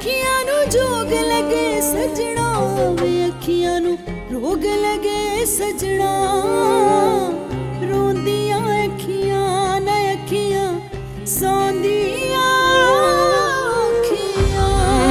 अखियां नू जोग लगे सजना वे अखियां नू रोग लगे सजना रोंदियां अखियां न अखियां सौंदियां अखियां।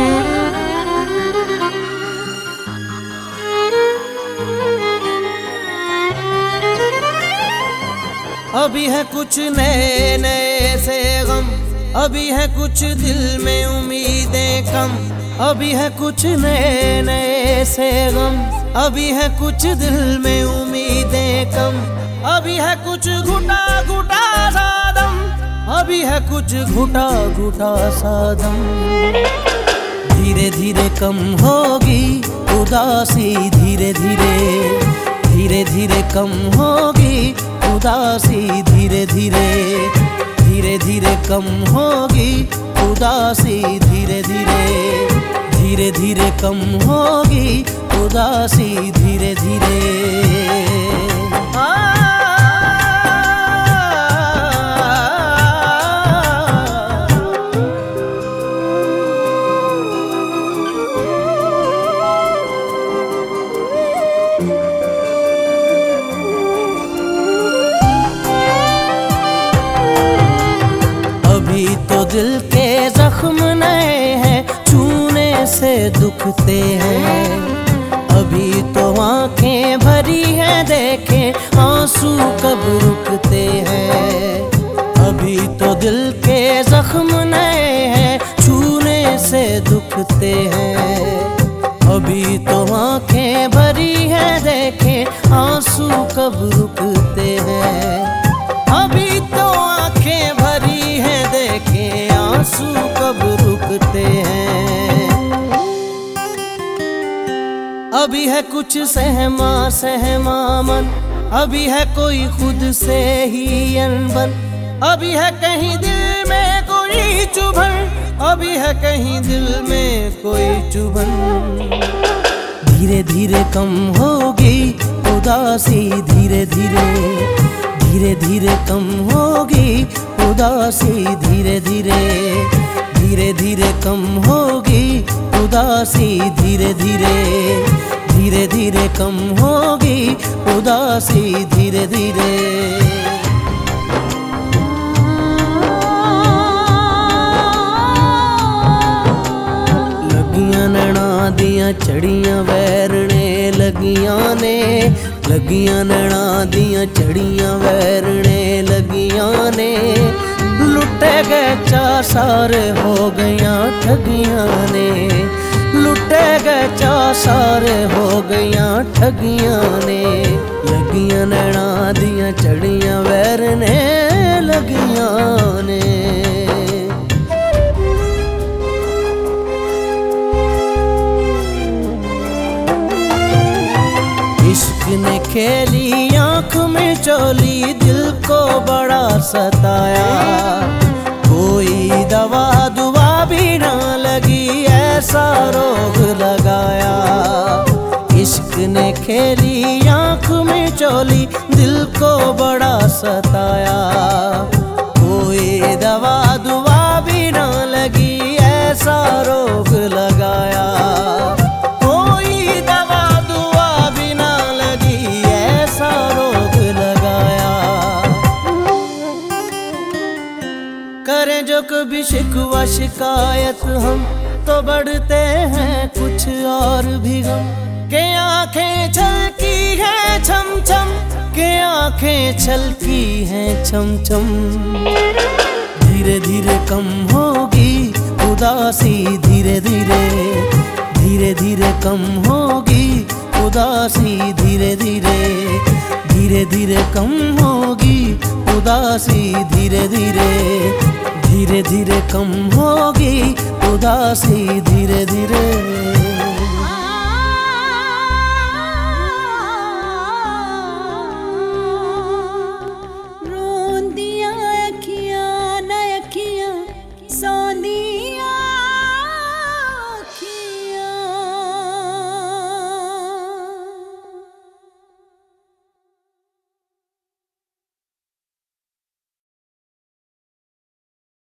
अभी है कुछ नए नए से गम, अभी है कुछ दिल में उम्मीदें कम। अभी है कुछ नए नए से गम, अभी है कुछ दिल में उम्मीदें कम। अभी है कुछ घुटा घुटा सा दम, अभी है कुछ घुटा घुटा सा दम। धीरे धीरे कम होगी उदासी, धीरे धीरे धीरे धीरे कम होगी उदासी। धीरे धीरे धीरे धीरे कम होगी उदासी। धीरे धीरे धीरे धीरे कम होगी उदासी। धीरे धीरे दिल के जख्म नए हैं, छूने से दुखते हैं। अभी तो आंखें भरी हैं, देखें आंसू कब रुकते हैं। अभी तो दिल के जख्म नए हैं, छूने से दुखते हैं। अभी तो आंखें भरी हैं, देखें आंसू कब रुकते हैं। अभी तो आंखें भरी हैं, देखें आंसू कब रुकते हैं। अभी है कुछ सहमा सहमा मन, अभी है कोई खुद से ही अनबन। अभी है कहीं दिल में कोई चुभन, अभी है कहीं दिल में कोई चुभन। धीरे धीरे कम होगी उदासी, धीरे धीरे धीरे धीरे कम होगी उदासी। धीरे धीरे धीरे धीरे कम होगी उदासी। धीरे धीरे धीरे धीरे कम होगी उदासी। धीरे धीरे लगियां नैना दियां चढ़ियां वैरने लगियां ने। लगियां नैना दियां चढ़ियां वैरने लगियां ने। लुटे गए चा सारे हो गईयां ठगियां ने। लुटे गए चा सारे हो गईयां ठगियां ने। लगियां नैना दियां चढ़ियां वैरने लगियां ने। इश्क ने खेली आँख में चोली, दिल को बड़ा सताया। कोई दवा दुआ भी ना लगी, ऐसा रोग लगाया। इश्क ने खेली आँख में चोली, दिल को बड़ा सताया। कोई दवा दुआ भी ना लगी, ऐसा रोग लगाया। करें जो कभी शिकवा शिकायत हम, तो बढ़ते हैं कुछ और भी गम। के आंखें छलकी हैं छम छम, के आंखें छलकी हैं छम छम। धीरे धीरे कम होगी उदासी, धीरे धीरे धीरे धीरे कम होगी उदासी। धीरे धीरे धीरे धीरे कम होगी उदासी। धीरे धीरे धीरे धीरे कम होगी उदासी। धीरे धीरे